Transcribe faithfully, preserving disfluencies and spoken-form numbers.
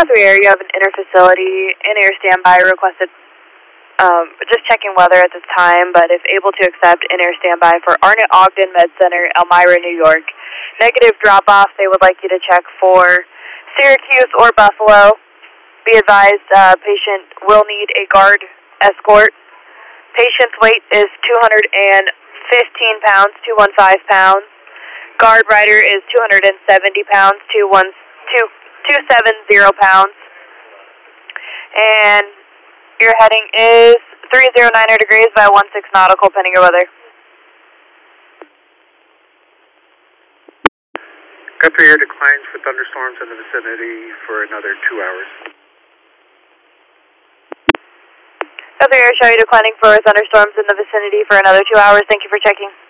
three Air, you have an inter-facility, in-air standby requested, um, just checking weather at this time, but if able to accept in-air standby for Arnett Ogden Med Center, Elmira, New York. Negative drop-off, they would like you to check for Syracuse or Buffalo. Be advised, uh, patient will need a guard escort. Patient's weight is two hundred fifteen pounds, two hundred fifteen pounds. Guard rider is two hundred seventy pounds, two hundred seventy pounds. And your heading is three zero nine degrees by one six nautical, pending your weather. Guthrie Air declines for thunderstorms in the vicinity for another two hours. Guthrie Air, show you declining for thunderstorms in the vicinity for another two hours. Thank you for checking.